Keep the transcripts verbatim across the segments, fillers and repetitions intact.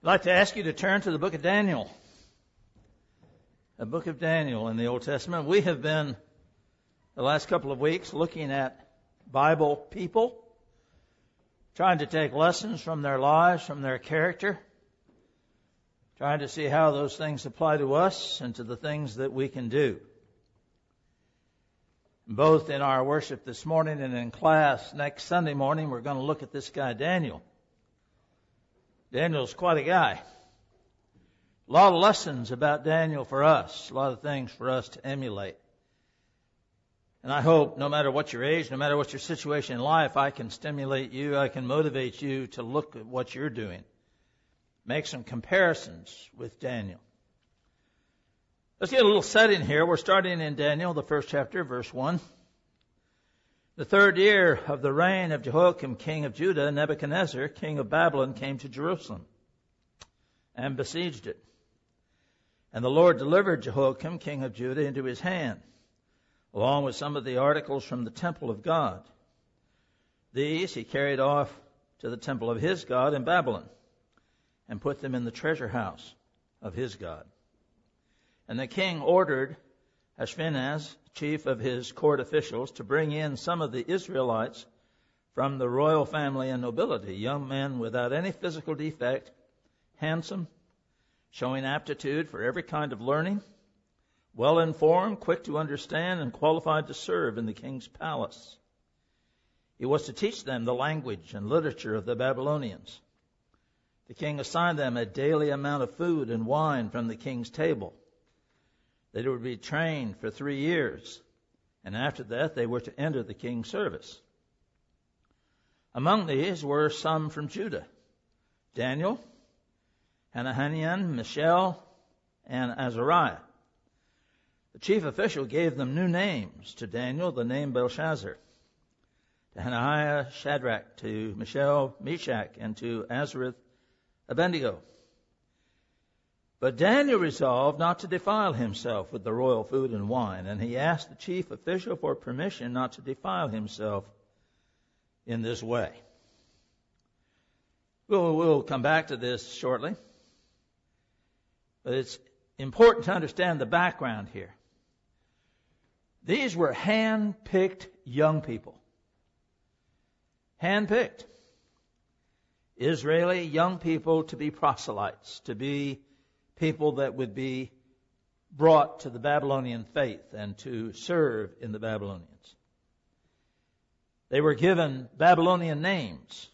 I'd like to ask you to turn to the book of Daniel. The book of Daniel in the Old Testament. We have been, the last couple of weeks, looking at Bible people, trying to take lessons from their lives, from their character, trying to see how those things apply to us and to the things that we can do. Both in our worship this morning and in class next Sunday morning, we're going to look at this guy, Daniel. Daniel's quite a guy. A lot of lessons about Daniel for us, a lot of things for us to emulate. And I hope no matter what your age, no matter what your situation in life, I can stimulate you, I can motivate you to look at what you're doing. Make some comparisons with Daniel. Let's get a little setting here. We're starting in Daniel, the first chapter, verse one. The third year of the reign of Jehoiakim, king of Judah, Nebuchadnezzar, king of Babylon, came to Jerusalem and besieged it. And the Lord delivered Jehoiakim, king of Judah, into his hand, along with some of the articles from the temple of God. These he carried off to the temple of his God in Babylon and put them in the treasure house of his God. And the king ordered Ashpenaz, chief of his court officials, to bring in some of the Israelites from the royal family and nobility, young men without any physical defect, handsome, showing aptitude for every kind of learning, well-informed, quick to understand, and qualified to serve in the king's palace. He was to teach them the language and literature of the Babylonians. The king assigned them a daily amount of food and wine from the king's table. They would be trained for three years, and after that they were to enter the king's service. Among these were some from Judah: Daniel, Hananiah, Mishael, and Azariah. The chief official gave them new names. To Daniel, the name Belshazzar; to Hananiah, Shadrach; to Mishael, Meshach; and to Azareth, Abednego. But Daniel resolved not to defile himself with the royal food and wine, and he asked the chief official for permission not to defile himself in this way. We'll, we'll come back to this shortly, but it's important to understand the background here. These were hand-picked young people. Hand-picked. Israeli young people to be proselytes, to be people that would be brought to the Babylonian faith and to serve in the Babylonians. They were given Babylonian names.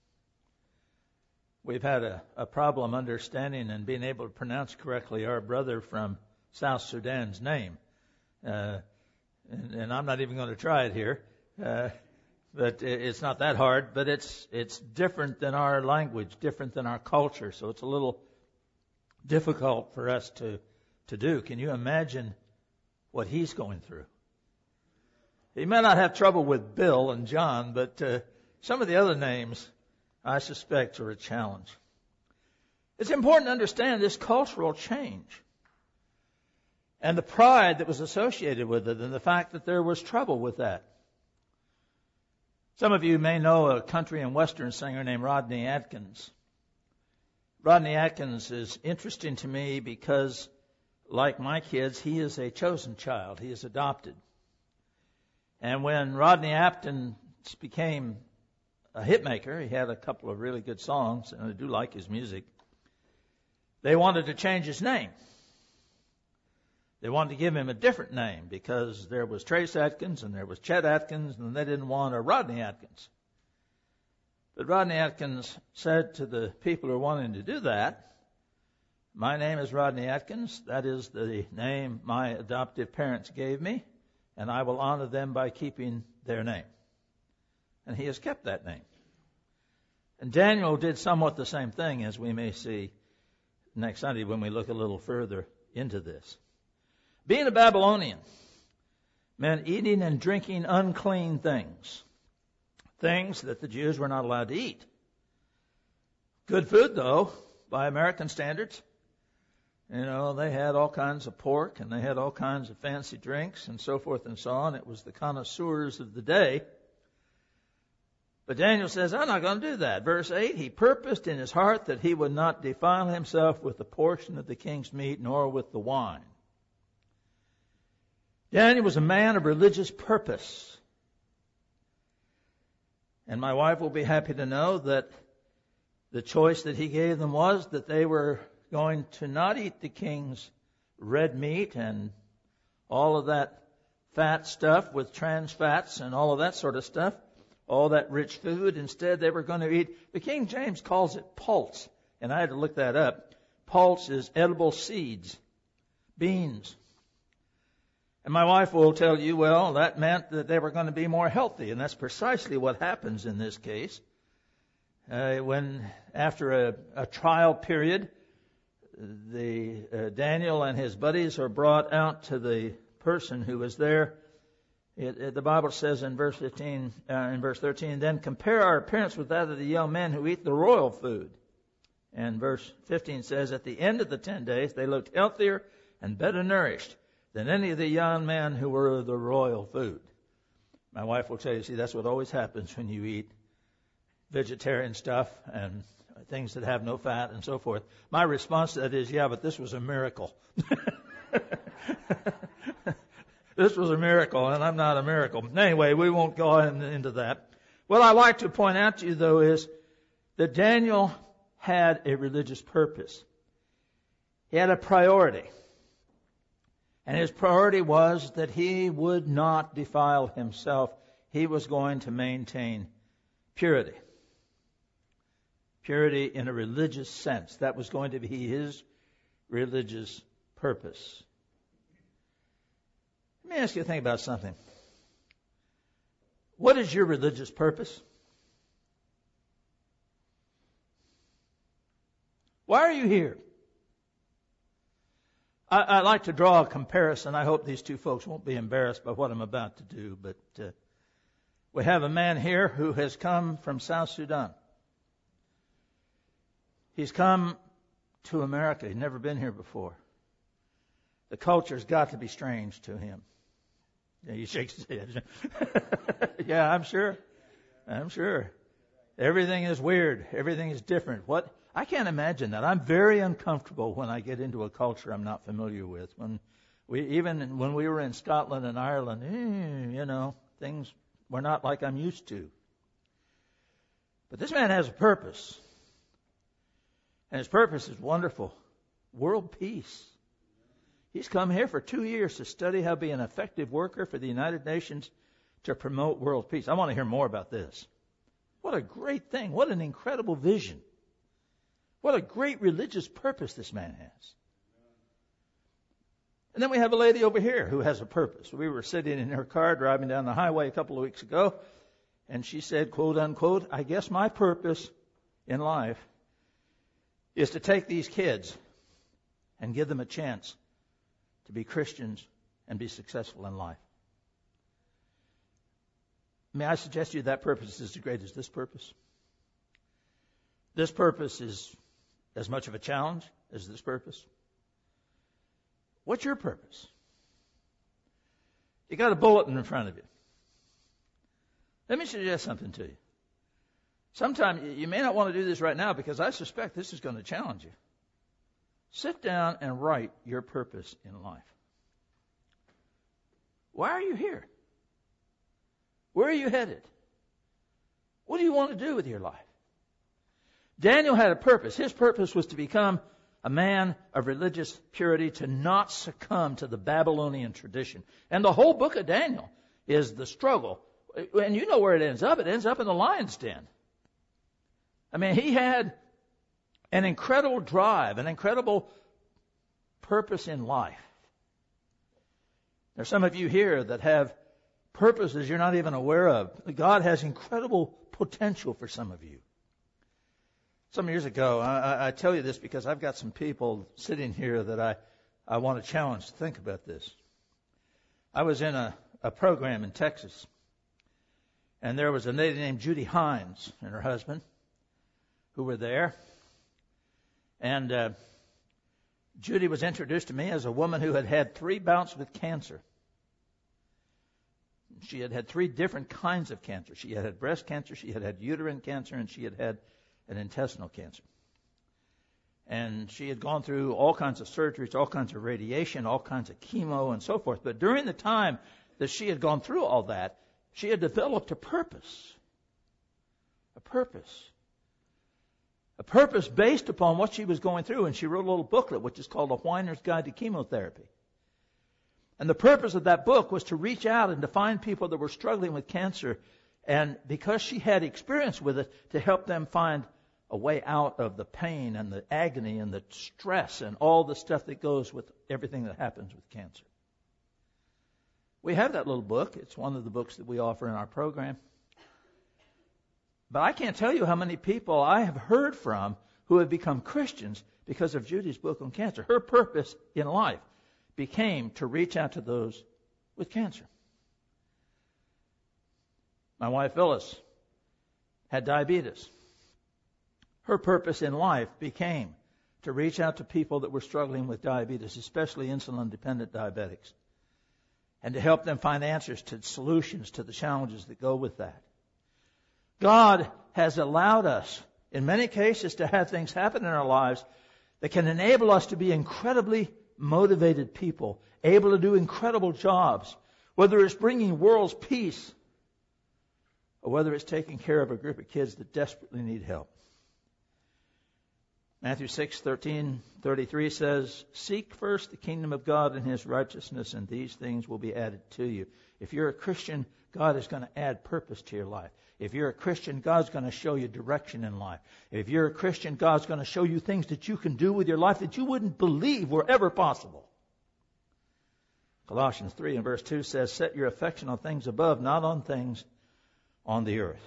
We've had a, a problem understanding and being able to pronounce correctly our brother from South Sudan's name. Uh, and, and I'm not even going to try it here. Uh, but it's not that hard, but it's it's different than our language, different than our culture. So it's a little difficult for us to, to do. Can you imagine what he's going through? He may not have trouble with Bill and John, but uh, some of the other names, I suspect, are a challenge. It's important to understand this cultural change and the pride that was associated with it and the fact that there was trouble with that. Some of you may know a country and western singer named Rodney Atkins. Rodney Atkins is interesting to me because, like my kids, he is a chosen child. He is adopted. And when Rodney Atkins became a hit maker, he had a couple of really good songs, and I do like his music. They wanted to change his name. They wanted to give him a different name because there was Trace Atkins and there was Chet Atkins, and they didn't want a Rodney Atkins. But Rodney Atkins said to the people who were wanting to do that, "My name is Rodney Atkins. That is the name my adoptive parents gave me, and I will honor them by keeping their name." And he has kept that name. And Daniel did somewhat the same thing, as we may see next Sunday when we look a little further into this. Being a Babylonian meant eating and drinking unclean things. Things that the Jews were not allowed to eat. Good food, though, by American standards. You know, they had all kinds of pork and they had all kinds of fancy drinks and so forth and so on. It was the connoisseurs of the day. But Daniel says, I'm not going to do that. Verse eight, he purposed in his heart that he would not defile himself with the portion of the king's meat, nor with the wine. Daniel was a man of religious purpose. And my wife will be happy to know that the choice that he gave them was that they were going to not eat the king's red meat and all of that fat stuff with trans fats and all of that sort of stuff, all that rich food. Instead, they were going to eat, the King James calls it pulse, and I had to look that up. Pulse is edible seeds, beans. And my wife will tell you, well, that meant that they were going to be more healthy, and that's precisely what happens in this case. Uh, when, after a, a trial period, the uh, Daniel and his buddies are brought out to the person who was there. It, it, the Bible says in verse fifteen, uh, in verse thirteen, then compare our appearance with that of the young men who eat the royal food. And verse fifteen says, at the end of the ten days, they looked healthier and better nourished than any of the young men who were of the royal food. My wife will tell you, see, that's what always happens when you eat vegetarian stuff and things that have no fat and so forth. My response to that is, yeah, but this was a miracle. This was a miracle, and I'm not a miracle. Anyway, we won't go into that. What I like to point out to you, though, is that Daniel had a religious purpose. He had a priority. And his priority was that he would not defile himself. He was going to maintain purity. Purity in a religious sense. That was going to be his religious purpose. Let me ask you to think about something. What is your religious purpose? Why are you here? I, I like to draw a comparison. I hope these two folks won't be embarrassed by what I'm about to do, but uh, we have a man here who has come from South Sudan. He's come to America. He's never been here before. The culture's got to be strange to him. Yeah, he shakes his head. Yeah, I'm sure. I'm sure. Everything is weird. Everything is different. What? I can't imagine that. I'm very uncomfortable when I get into a culture I'm not familiar with. When we, even when we were in Scotland and Ireland, eh, you know, things were not like I'm used to. But this man has a purpose. And his purpose is wonderful. World peace. He's come here for two years to study how to be an effective worker for the United Nations to promote world peace. I want to hear more about this. What a great thing. What an incredible vision. What a great religious purpose this man has. And then we have a lady over here who has a purpose. We were sitting in her car driving down the highway a couple of weeks ago, and she said, quote unquote, I guess my purpose in life is to take these kids and give them a chance to be Christians and be successful in life. May I suggest to you that purpose is as great as this purpose? This purpose is as much of a challenge as this purpose. What's your purpose? You got a bulletin in front of you. Let me suggest something to you. Sometimes you may not want to do this right now because I suspect this is going to challenge you. Sit down and write your purpose in life. Why are you here? Where are you headed? What do you want to do with your life? Daniel had a purpose. His purpose was to become a man of religious purity, to not succumb to the Babylonian tradition. And the whole book of Daniel is the struggle. And you know where it ends up. It ends up in the lion's den. I mean, he had an incredible drive, an incredible purpose in life. There's some of you here that have purposes you're not even aware of. God has incredible potential for some of you. Some years ago, I, I tell you this because I've got some people sitting here that I, I want to challenge to think about this. I was in a, a program in Texas, and there was a lady named Judy Hines and her husband who were there. And uh, Judy was introduced to me as a woman who had had three bouts with cancer. she had had three different kinds of cancer. She had had breast cancer, she had had uterine cancer, and she had had an intestinal cancer. And she had gone through all kinds of surgeries, all kinds of radiation, all kinds of chemo, and so forth. But during the time that she had gone through all that, she had developed a purpose. A purpose. A purpose based upon what she was going through. And she wrote a little booklet, which is called A Whiner's Guide to Chemotherapy. And the purpose of that book was to reach out and to find people that were struggling with cancer. And because she had experience with it, to help them find a way out of the pain and the agony and the stress and all the stuff that goes with everything that happens with cancer. We have that little book. It's one of the books that we offer in our program. But I can't tell you how many people I have heard from who have become Christians because of Judy's book on cancer. Her purpose in life became to reach out to those with cancer. My wife Phyllis had diabetes. Her purpose in life became to reach out to people that were struggling with diabetes, especially insulin-dependent diabetics, and to help them find answers to solutions to the challenges that go with that. God has allowed us, in many cases, to have things happen in our lives that can enable us to be incredibly motivated people, able to do incredible jobs, whether it's bringing world's peace or whether it's taking care of a group of kids that desperately need help. Matthew six thirteen thirty-three says, "Seek first the kingdom of God and His righteousness, and these things will be added to you." If you're a Christian, God is going to add purpose to your life. If you're a Christian, God's going to show you direction in life. If you're a Christian, God's going to show you things that you can do with your life that you wouldn't believe were ever possible. Colossians three and verse two says, "Set your affection on things above, not on things on the earth."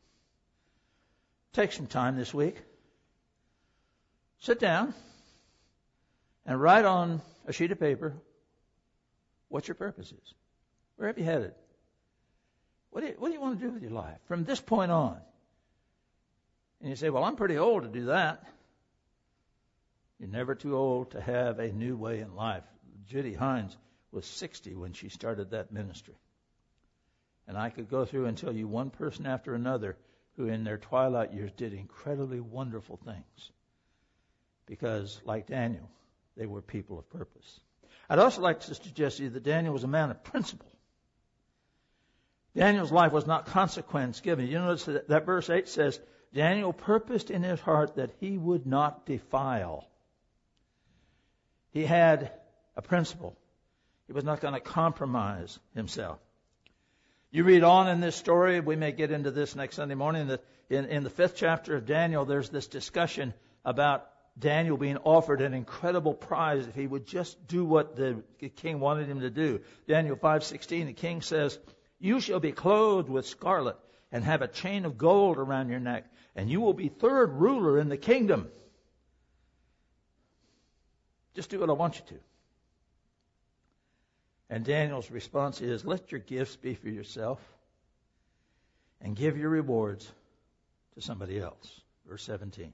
Take some time this week. Sit down and write on a sheet of paper what your purpose is. Where have you headed? What do you, what do you want to do with your life from this point on? And you say, well, I'm pretty old to do that. You're never too old to have a new way in life. Judy Hines was sixty when she started that ministry. And I could go through and tell you one person after another who in their twilight years did incredibly wonderful things. Because, like Daniel, they were people of purpose. I'd also like to suggest to you that Daniel was a man of principle. Daniel's life was not consequence given. You notice that, that verse eight says, Daniel purposed in his heart that he would not defile. He had a principle. He was not going to compromise himself. You read on in this story, we may get into this next Sunday morning, that in, in the fifth chapter of Daniel, there's this discussion about Daniel being offered an incredible prize if he would just do what the king wanted him to do. Daniel five sixteen, the king says, "You shall be clothed with scarlet and have a chain of gold around your neck, and you will be third ruler in the kingdom." Just do what I want you to. And Daniel's response is, "Let your gifts be for yourself and give your rewards to somebody else." Verse seventeen.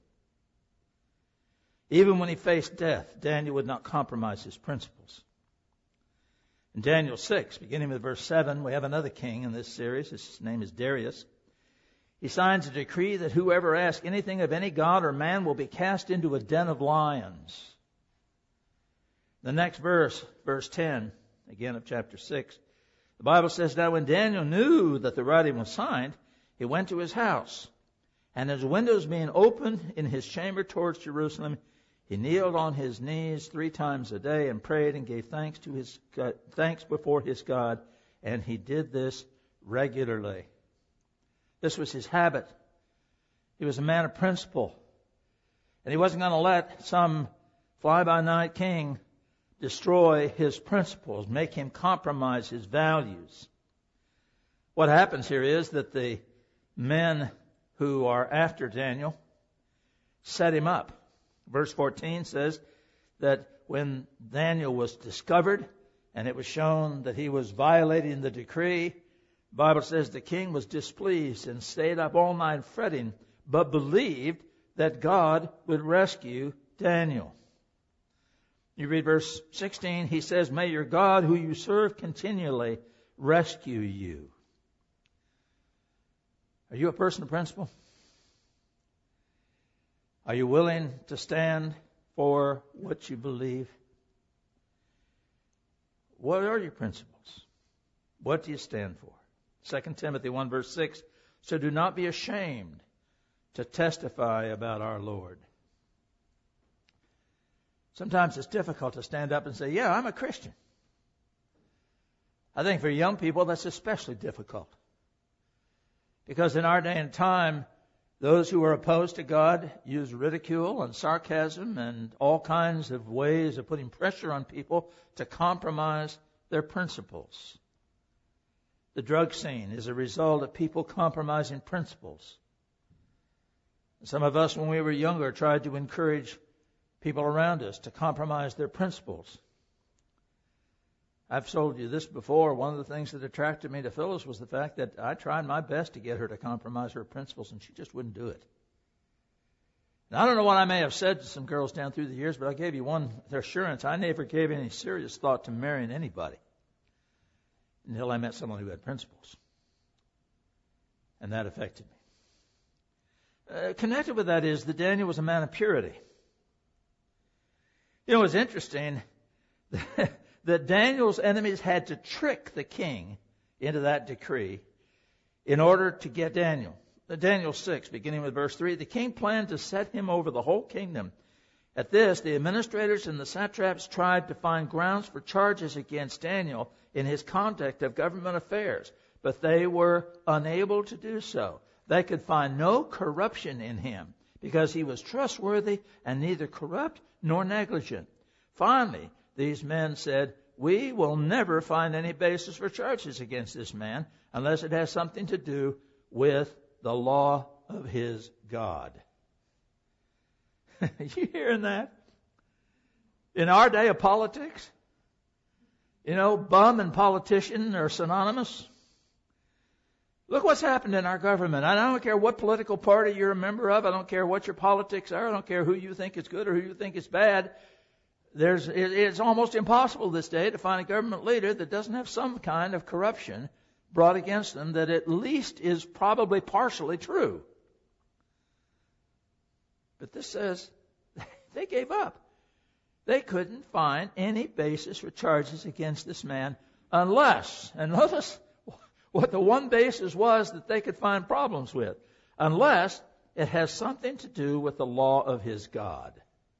Even when he faced death, Daniel would not compromise his principles. In Daniel six, beginning with verse seven, we have another king in this series. His name is Darius. He signs a decree that whoever asks anything of any god or man will be cast into a den of lions. The next verse, verse ten, again of chapter six, the Bible says, "Now when Daniel knew that the writing was signed, he went to his house, and his windows being opened in his chamber towards Jerusalem, he kneeled on his knees three times a day and prayed and gave thanks to his God, thanks before his God, and he did this regularly." This was his habit. He was a man of principle, and he wasn't going to let some fly-by-night king destroy his principles, make him compromise his values. What happens here is that the men who are after Daniel set him up. Verse fourteen says that when Daniel was discovered and it was shown that he was violating the decree, the Bible says the king was displeased and stayed up all night fretting, but believed that God would rescue Daniel. You read verse sixteen, he says, "May your God who you serve continually rescue you. Are you a person of principle? Are you willing to stand for what you believe? What are your principles? What do you stand for? Second Timothy one verse six, so do not be ashamed to testify about our Lord. Sometimes it's difficult to stand up and say, yeah, I'm a Christian. I think for young people that's especially difficult. Because in our day and time, those who are opposed to God use ridicule and sarcasm and all kinds of ways of putting pressure on people to compromise their principles. The drug scene is a result of people compromising principles. Some of us, when we were younger, tried to encourage people around us to compromise their principles. I've told you this before. One of the things that attracted me to Phyllis was the fact that I tried my best to get her to compromise her principles, and she just wouldn't do it. Now, I don't know what I may have said to some girls down through the years, but I gave you one assurance. I never gave any serious thought to marrying anybody until I met someone who had principles. And that affected me. Uh, connected with that is that Daniel was a man of purity. You know, it's interesting that Daniel's enemies had to trick the king into that decree in order to get Daniel. Daniel six, beginning with verse three, the king planned to set him over the whole kingdom. At this, the administrators and the satraps tried to find grounds for charges against Daniel in his conduct of government affairs, but they were unable to do so. They could find no corruption in him because he was trustworthy and neither corrupt nor negligent. Finally, these men said, we will never find any basis for charges against this man unless it has something to do with the law of his God. You hearing that? In our day of politics, you know, bum and politician are synonymous. Look what's happened in our government. I don't care what political party you're a member of. I don't care what your politics are. I don't care who you think is good or who you think is bad. There's, it's almost impossible this day to find a government leader that doesn't have some kind of corruption brought against them that at least is probably partially true. But this says they gave up. They couldn't find any basis for charges against this man unless, and notice what the one basis was that they could find problems with, unless it has something to do with the law of his God.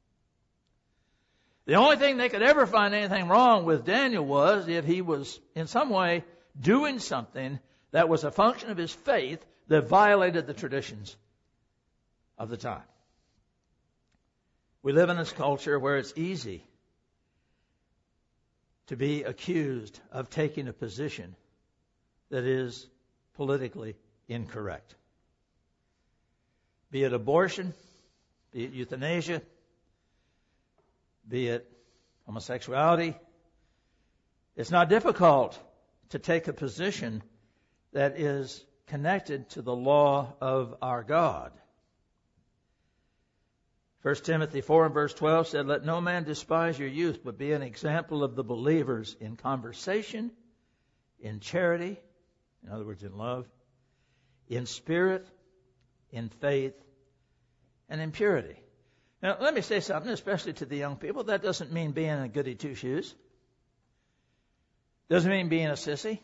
The only thing they could ever find anything wrong with Daniel was if he was in some way doing something that was a function of his faith that violated the traditions of the time. We live in this culture where it's easy to be accused of taking a position that is politically incorrect. Be it abortion, be it euthanasia, be it homosexuality. It's not difficult to take a position that is connected to the law of our God. First Timothy four and verse twelve said, let no man despise your youth, but be an example of the believers in conversation, in charity, in other words, in love, in spirit, in faith, and in purity. Now, let me say something, especially to the young people. That doesn't mean being a goody two-shoes. Doesn't mean being a sissy.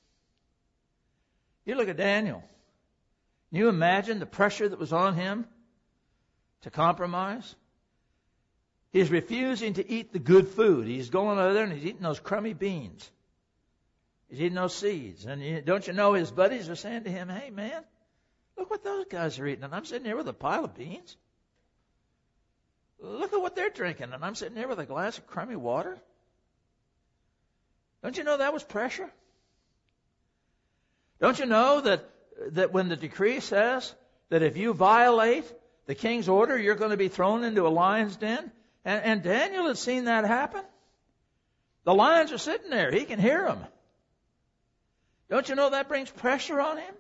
You look at Daniel. Can you imagine the pressure that was on him to compromise? He's refusing to eat the good food. He's going over there and he's eating those crummy beans. He's eating those seeds. And you, don't you know his buddies are saying to him, hey, man, look what those guys are eating. And I'm sitting here with a pile of beans. Look at what they're drinking. And I'm sitting here with a glass of crummy water. Don't you know that was pressure? Don't you know that, that when the decree says that if you violate the king's order, you're going to be thrown into a lion's den? And, and Daniel had seen that happen. The lions are sitting there. He can hear them. Don't you know that brings pressure on him?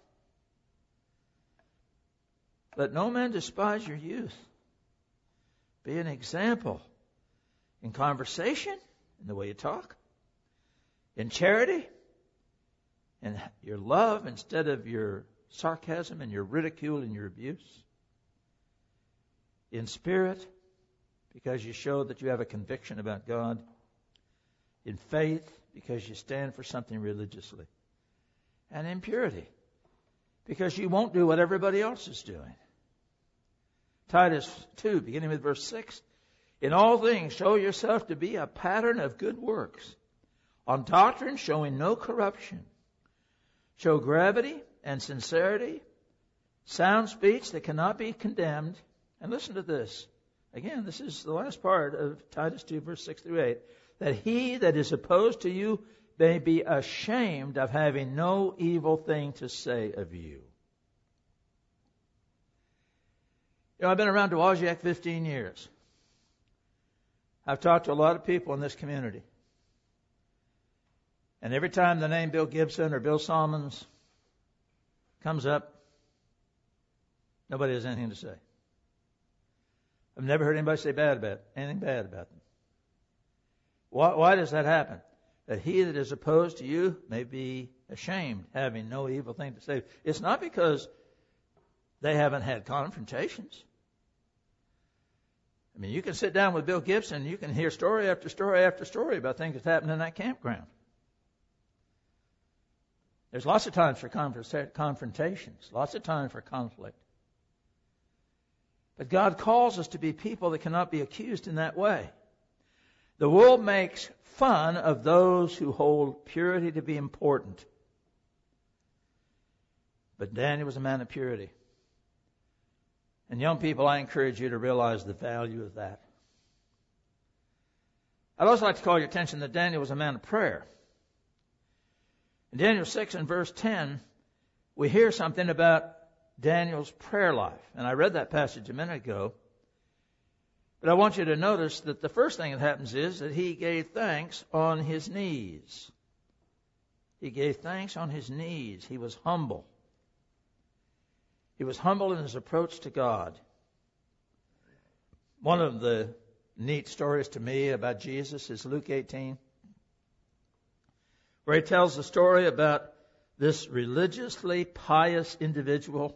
Let no man despise your youth. Be an example in conversation, in the way you talk, in charity, and your love instead of your sarcasm and your ridicule and your abuse. In spirit, because you show that you have a conviction about God. In faith, because you stand for something religiously. And in purity, because you won't do what everybody else is doing. Titus two, beginning with verse six. In all things, show yourself to be a pattern of good works. On doctrine, showing no corruption. Show gravity and sincerity, sound speech that cannot be condemned. And listen to this. Again, this is the last part of Titus two, verse six through eight. That he that is opposed to you may be ashamed of having no evil thing to say of you. You know, I've been around Dowagiac fifteen years. I've talked to a lot of people in this community. And every time the name Bill Gibson or Bill Salmons comes up, nobody has anything to say. I've never heard anybody say bad about anything bad about them. Why, why does that happen? That he that is opposed to you may be ashamed, having no evil thing to say. It's not because they haven't had confrontations. I mean, you can sit down with Bill Gibson, and you can hear story after story after story about things that happened in that campground. There's lots of times for confrontations, lots of time for conflict. But God calls us to be people that cannot be accused in that way. The world makes fun of those who hold purity to be important. But Daniel was a man of purity. And young people, I encourage you to realize the value of that. I'd also like to call your attention that Daniel was a man of prayer. In Daniel six and verse ten, we hear something about Daniel's prayer life. And I read that passage a minute ago. But I want you to notice that the first thing that happens is that he gave thanks on his knees. He gave thanks on his knees. He was humble. He was humble in his approach to God. One of the neat stories to me about Jesus is Luke eighteen, where he tells the story about this religiously pious individual,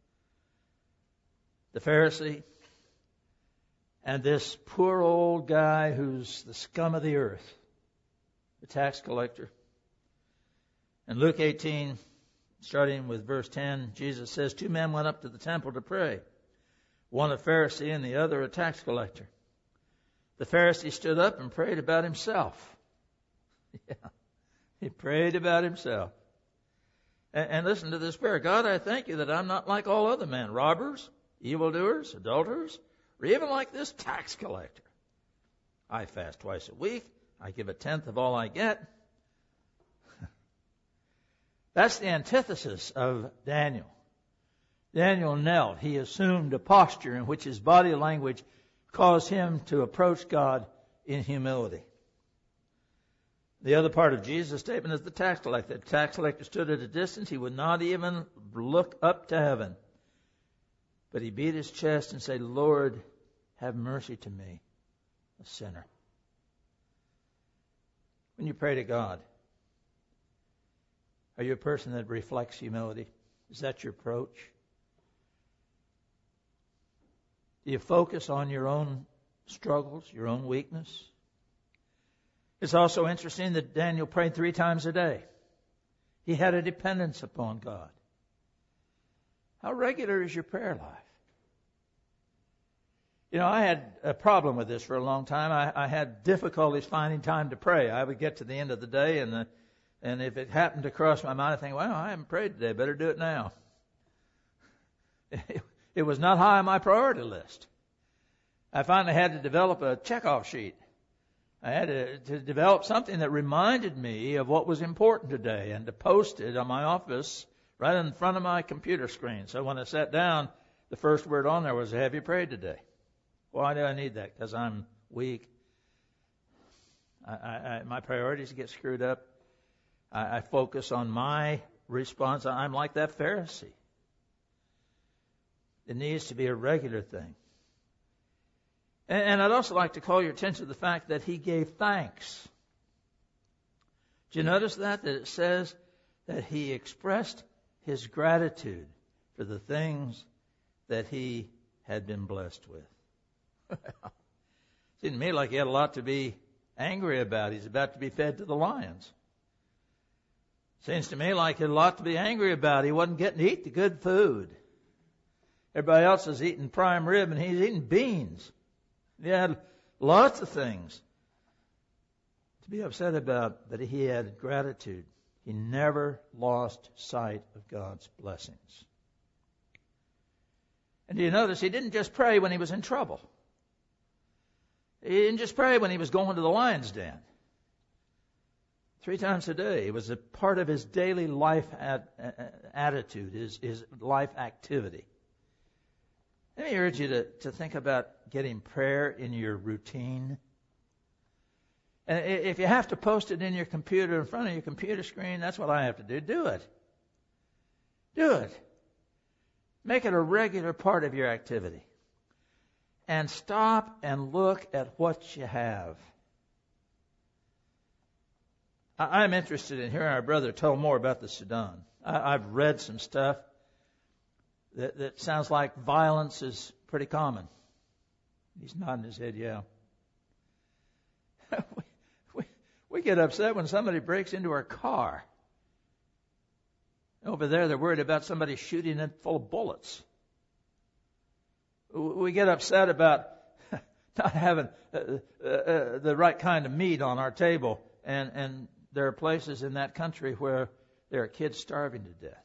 the Pharisee, and this poor old guy who's the scum of the earth, the tax collector. In Luke eighteen, starting with verse ten, Jesus says, two men went up to the temple to pray, one a Pharisee and the other a tax collector. The Pharisee stood up and prayed about himself. Yeah, he prayed about himself. And, and listen to this prayer. God, I thank you that I'm not like all other men, robbers, evildoers, adulterers, or even like this tax collector. I fast twice a week. I give a tenth of all I get. That's the antithesis of Daniel. Daniel knelt. He assumed a posture in which his body language caused him to approach God in humility. The other part of Jesus' statement is the tax collector. The tax collector stood at a distance. He would not even look up to heaven. But he beat his chest and said, Lord, have mercy to me, a sinner. When you pray to God, are you a person that reflects humility? Is that your approach? Do you focus on your own struggles, your own weakness? It's also interesting that Daniel prayed three times a day. He had a dependence upon God. How regular is your prayer life? You know, I had a problem with this for a long time. I, I had difficulties finding time to pray. I would get to the end of the day, and the, and if it happened to cross my mind, I think, well, I haven't prayed today. Better do it now. It, it was not high on my priority list. I finally had to develop a checkoff sheet. I had to, to develop something that reminded me of what was important today and to post it on my office right in front of my computer screen. So when I sat down, the first word on there was, have you prayed today? Why do I need that? Because I'm weak. I, I, I, my priorities get screwed up. I, I focus on my response. I'm like that Pharisee. It needs to be a regular thing. And, and I'd also like to call your attention to the fact that he gave thanks. Do you notice that? That it says that he expressed his gratitude for the things that he had been blessed with. Seemed to me like he had a lot to be angry about. He's about to be fed to the lions. Seems to me like he had a lot to be angry about. He wasn't getting to eat the good food. Everybody else is eating prime rib and he's eating beans. He had lots of things to be upset about, but he had gratitude. He never lost sight of God's blessings. And do you notice he didn't just pray when he was in trouble? He didn't just pray when he was going to the lion's den. Three times a day. It was a part of his daily life at, uh, attitude, his, his life activity. Let me urge you to, to think about getting prayer in your routine. And if you have to post it in your computer, in front of your computer screen, that's what I have to do. Do it. Do it. Make it a regular part of your activity. And stop and look at what you have. I'm interested in hearing our brother tell more about the Sudan. I've read some stuff that, that sounds like violence is pretty common. He's nodding his head, yeah. we, we, we get upset when somebody breaks into our car. Over there, they're worried about somebody shooting it full of bullets. We get upset about not having uh, uh, uh, the right kind of meat on our table, and, and there are places in that country where there are kids starving to death.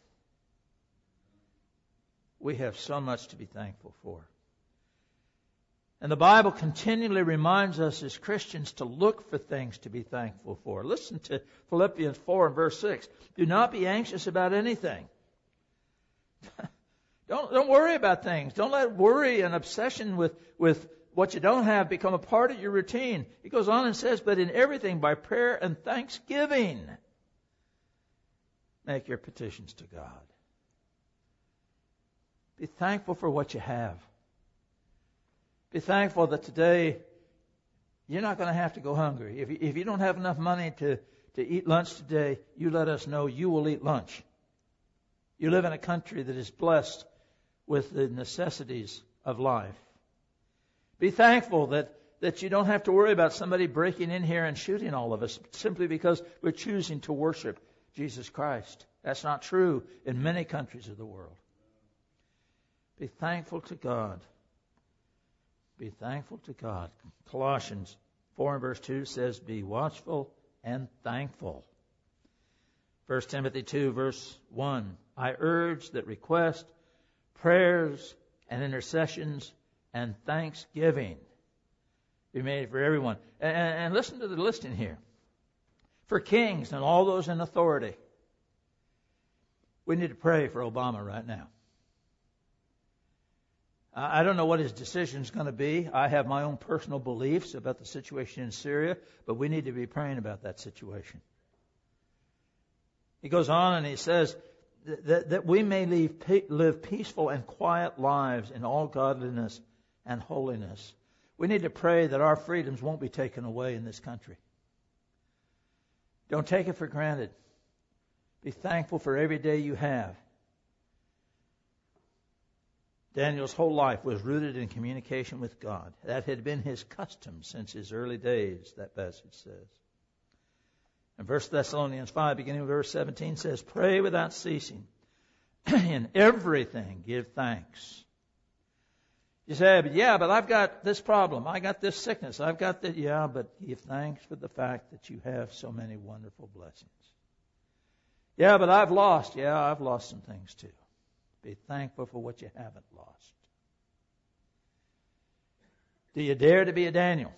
We have so much to be thankful for. And the Bible continually reminds us as Christians to look for things to be thankful for. Listen to Philippians four and verse six. Do not be anxious about anything. Don't, don't worry about things. Don't let worry and obsession with, with what you don't have become a part of your routine. He goes on and says, but in everything by prayer and thanksgiving, make your petitions to God. Be thankful for what you have. Be thankful that today you're not going to have to go hungry. If you, if you don't have enough money to, to eat lunch today, you let us know. You will eat lunch. You live in a country that is blessed with the necessities of life. Be thankful that, that you don't have to worry about somebody breaking in here and shooting all of us simply because we're choosing to worship Jesus Christ. That's not true in many countries of the world. Be thankful to God. Be thankful to God. Colossians four and verse two says, be watchful and thankful. First Timothy two verse one, I urge that request, prayers, and intercessions and thanksgiving be made for everyone. And, and listen to the listing here. For kings and all those in authority. We need to pray for Obama right now. I don't know what his decision is going to be. I have my own personal beliefs about the situation in Syria, but we need to be praying about that situation. He goes on and he says that, that we may live, live peaceful and quiet lives in all godliness and holiness. We need to pray that our freedoms won't be taken away in this country. Don't take it for granted. Be thankful for every day you have. Daniel's whole life was rooted in communication with God. That had been his custom since his early days, that passage says. And First Thessalonians five, beginning with verse seventeen, says, pray without ceasing. In everything give thanks. You say, but yeah, but I've got this problem. I got this sickness. I've got that. Yeah, but give thanks for the fact that you have so many wonderful blessings. Yeah, but I've lost. Yeah, I've lost some things too. Be thankful for what you haven't lost. Do you dare to be a Daniel?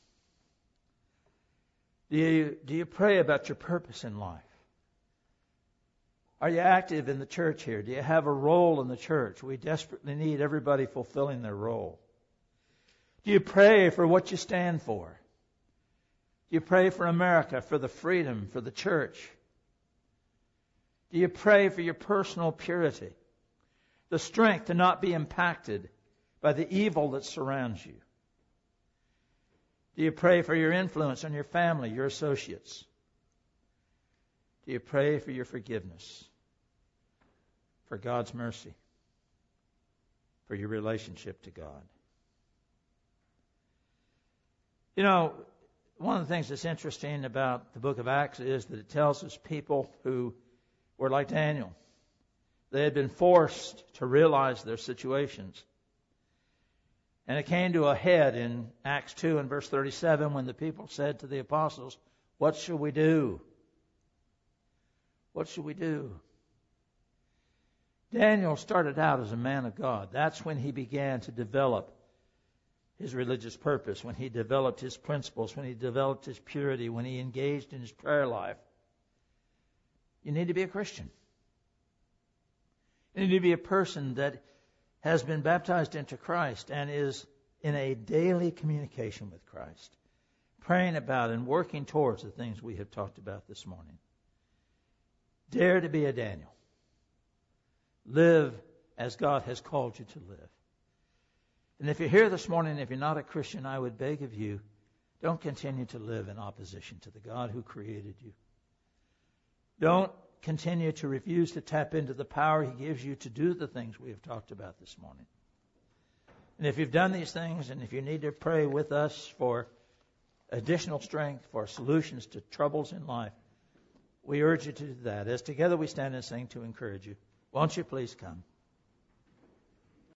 Do you, do you pray about your purpose in life? Are you active in the church here? Do you have a role in the church? We desperately need everybody fulfilling their role. Do you pray for what you stand for? Do you pray for America, for the freedom, for the church? Do you pray for your personal purity? The strength to not be impacted by the evil that surrounds you? Do you pray for your influence on your family, your associates? Do you pray for your forgiveness, for God's mercy, for your relationship to God? You know, one of the things that's interesting about the book of Acts is that it tells us people who were like Daniel. They had been forced to realize their situations. And it came to a head in Acts two and verse thirty-seven when the people said to the apostles, "What shall we do? What shall we do?" Daniel started out as a man of God. That's when he began to develop his religious purpose, when he developed his principles, when he developed his purity, when he engaged in his prayer life. You need to be a Christian. You need to be a person that has been baptized into Christ and is in a daily communication with Christ, praying about and working towards the things we have talked about this morning. Dare to be a Daniel. Live as God has called you to live. And if you're here this morning, if you're not a Christian, I would beg of you, don't continue to live in opposition to the God who created you. Don't continue to refuse to tap into the power He gives you to do the things we have talked about this morning. And if you've done these things, and if you need to pray with us for additional strength, for solutions to troubles in life, we urge you to do that. As together we stand and sing to encourage you. Won't you please come?